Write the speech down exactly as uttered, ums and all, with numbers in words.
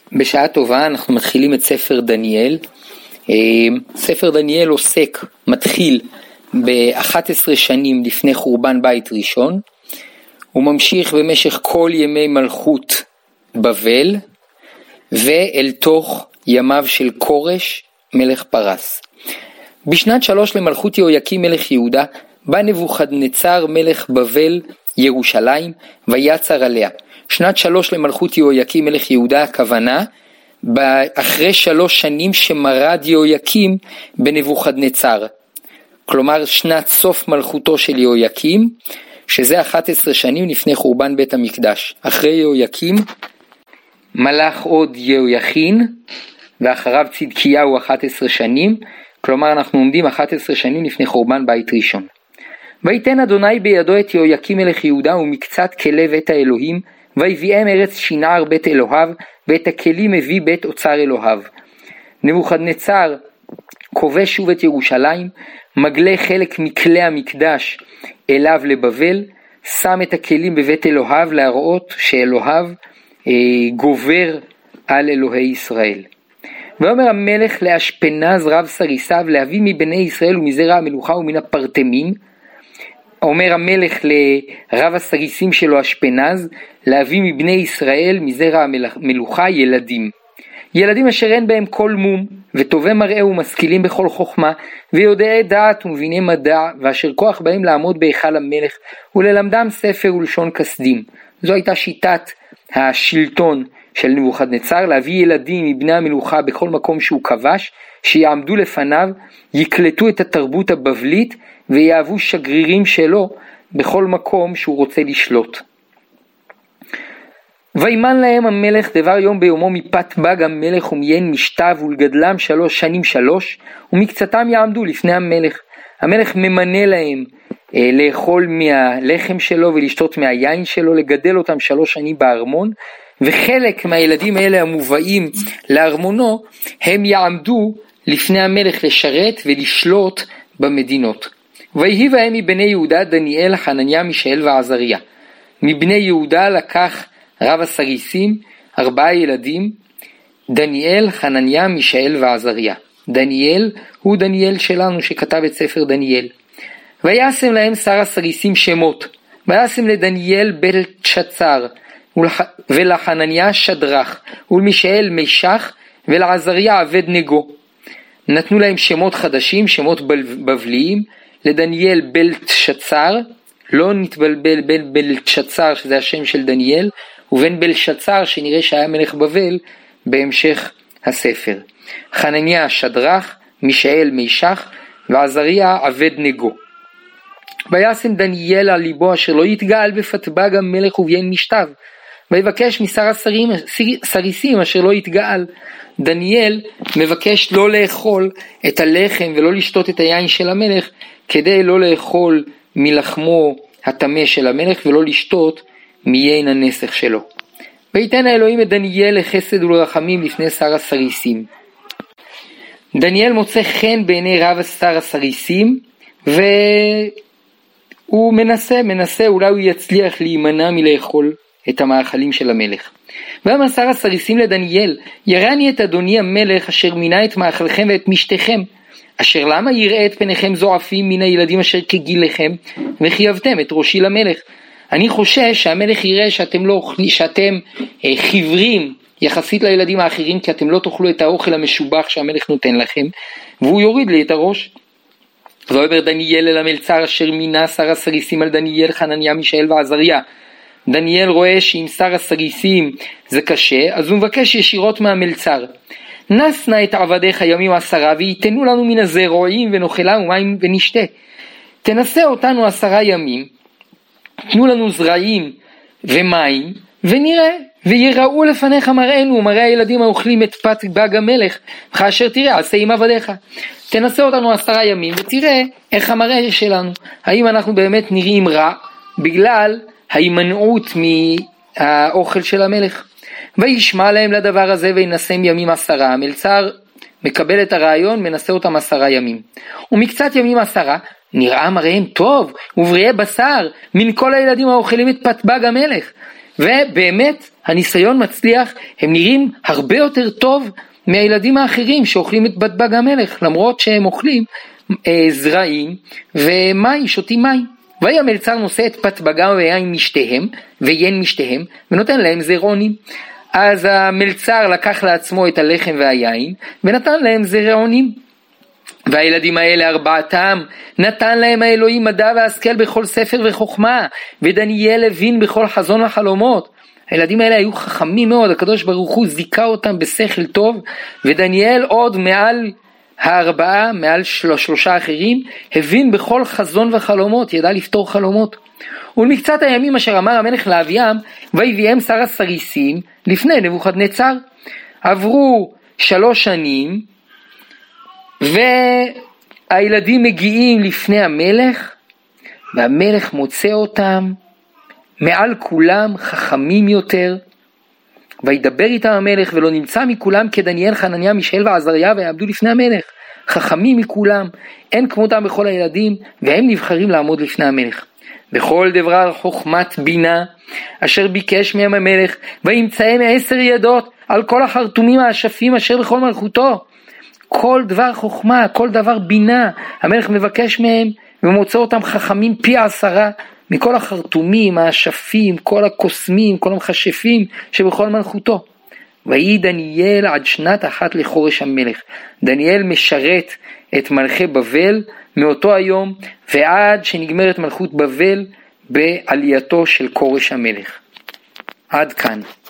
בשעה טובה אנחנו מתחילים את ספר דניאל. ספר דניאל עוסק, מתחיל ב-אחת עשרה שנים לפני חורבן בית ראשון, הוא ממשיך במשך כל ימי מלכות בבל ואל תוך ימיו של קורש מלך פרס. בשנת שלוש למלכות יהויקים מלך יהודה בא נבוכדנצר מלך בבל ירושלים ויצר עליה. שנת שלוש למלכות יהויקים מלך יהודה, הכוונה אחרי שלוש שנים שמרד יהויקים בנבוכדנצר, כלומר שנת סוף מלכותו של יהויקים, שזה אחת עשרה שנים לפני חורבן בית המקדש. אחרי יהויקים מלך עוד יהויכין ואחריו צדקיהו אחת עשרה שנים, כלומר אנחנו עומדים אחת עשרה שנים לפני חורבן בית ראשון. ויתן אדוני בידו את יהויקים מלך יהודה ומקצת כלי בית האלוהים, ויביאם ארץ שינער בית אלוהיו, ואת הכלים הביא בית אוצר אלוהיו. נבוכדנצר כובש שוב את ירושלים, מגלה חלק מכלי המקדש אליו לבבל, שם את הכלים בבית אלוהיו להראות שאלוהיו אה, גובר על אלוהי ישראל. ואומר המלך לאשפנז רב סריסיו להביא מבני ישראל ומזרע המלוכה ומן הפרטמים. אומר המלך לרב הסריסים שלו אשפנז להביא מבני ישראל מזרע המלוכה ילדים. ילדים אשר אין בהם כל מום וטובי מראה ומשכילים בכל חוכמה ויודעי דעת ומביני מדע, ואשר כוח בהם לעמוד בהיכל המלך וללמדם ספר ולשון כסדים. זו הייתה שיטת השלטון של נבוכדנצר, להביא ילדים מבני המלוכה בכל מקום שהוא כבש, שיעמדו לפניו, יקלטו את התרבות הבבלית ויהוו שגרירים שלו בכל מקום שהוא רוצה לשלוט. וימן להם המלך דבר יום ביומו מפת בג המלך ומיין משתיו ולגדלם שלוש שנים שלוש, ומקצתם יעמדו לפני המלך. המלך ממנה להם אה, לאכול מהלחם שלו ולשתות מהיין שלו, לגדל אותם שלוש שנים בארמון, וחלק מהילדים האלה המובאים לארמונו הם יעמדו לפני המלך לשרת ולשלוט במדינות. ויהי בהם מבני יהודה דניאל, חנניה, מישאל ועזריה. מבני יהודה לקח רב הסריסים ארבעה ילדים, דניאל, חנניה, מישאל ועזריה. דניאל הוא דניאל שלנו שכתב את ספר דניאל. וישם להם שר הסריסים שמות, וישם לדניאל בלתשצר, ולחנניה שדרך, ולמישאל מישך, ולעזריה עבד נגו. נתנו להם שמות חדשים, שמות בבליים. לדניאל בלתשצר, לא נתבלבל בין בלתשצר שזה השם של דניאל, ובין בלשצר שנראה שהיה מלך בבל בהמשך הספר. חנניה שדרך, מישאל מישך, ועזריה עבד נגו. וישם דניאל על ליבו אשר לא יתגאל בפתבג המלך וביין משתיו, ויבקש משר השרים סריסים אשר לא יתגאל. דניאל מבקש לא לאכול את הלחם ולא לשתות את היין של המלך, כדי לא לאכול מלחמו הטמא של המלך ולא לשתות מיין הנסך שלו. ויתן האלוהים את דניאל לחסד ולרחמים לפני שר הסריסים. דניאל מוצא חן בעיני רב שר הסריסים, והוא מנסה, מנסה, אולי הוא יצליח להימנע מלאכול את המאכלים של המלך. ואמר שר הסריסים לדניאל, ירני את אדוני המלך אשר מינה את מאכלכם ואת משתכם, אשר למה יראה את פניכם זועפים מן הילדים אשר כגילכם, וחייבתם את ראשי למלך. אני חושש שהמלך יראה שאתם, לא, שאתם אה, חיוורים יחסית לילדים האחרים, כי אתם לא תאכלו את האוכל המשובח שהמלך נותן לכם, והוא יוריד לי את הראש. ואומר דניאל אל המלצר אשר מינה שר הסריסים על דניאל, חנניה, מישאל ועזריה. דניאל רואה שאם שר הסריסים זה קשה, אז הוא מבקש ישירות מהמלצר. נס נא את עבדיך ימים עשרה, ויתנו לנו מן הזרעים ונאכלה ומים ונשתה. תנסה אותנו עשרה ימים, תנו לנו זרעים ומים, ונראה, ויראו לפניך מראינו, מראה הילדים האוכלים את פת בג המלך, כאשר תראה, עשה עם עבדיך. תנסה אותנו עשרה ימים, ותראה איך המראה שלנו. האם אנחנו באמת נראים רע, בגלל ההימנעות מהאוכל של המלך. וישמע להם לדבר הזה וינסם ימים עשרה. המלצר מקבל את הרעיון, מנסה אותם עשרה ימים. ומקצת ימים עשרה, נראה מראיהם טוב, ובריאי בשר, מן כל הילדים האוכלים את פת בג המלך. ובאמת הניסיון מצליח, הם נראים הרבה יותר טוב מהילדים האחרים שאוכלים את בטבג המלך, למרות שהם אוכלים אה, זרעים ומים, שותים מים. ויהי המלצר נושא את בטבגם ויין משתיהם, ויין משתיהם, ונותן להם זרעונים. אז המלצר לקח לעצמו את הלחם והיין, ונתן להם זרעונים. והילדים האלה ארבעתם, נתן להם האלוהים מדע והשכל בכל ספר וחוכמה, ודניאל הבין בכל חזון וחלומות. הילדים האלה היו חכמים מאוד, הקדוש ברוך הוא זיכה אותם בשכל טוב, ודניאל עוד מעל הארבעה, מעל שלושה אחרים, הבין בכל חזון וחלומות, ידע לפתור חלומות. ולמקצת הימים אשר אמר המלך לאביהם, ויביאם שר הסריסים לפני נבוכדנצר. עברו שלוש שנים, והילדים מגיעים לפני המלך, והמלך מוצא אותם מעל כולם חכמים יותר, וידבר איתם המלך, ולא נמצא מכולם כדניאל, חנניה, מישאל ועזריה, ויעמדו לפני המלך, חכמים מכולם, אין כמותם בכל הילדים, והם נבחרים לעמוד לפני המלך. בכל דבר חוכמת בינה, אשר ביקש מהם המלך, וימצאם עשר ידות, על כל החרטומים האשפים אשר בכל מלכותו. כל דבר חוכמה, כל דבר בינה, המלך מבקש מהם, ומוצא אותם חכמים פי עשרה, מכל החרטומים, האשפים, כל הקוסמים, כל המחשפים שבכל מלכותו. ויהי דניאל עד שנת אחת לחורש המלך. דניאל משרת את מלכי בבל מאותו היום ועד שנגמרת מלכות בבל בעלייתו של קורש המלך. עד כאן.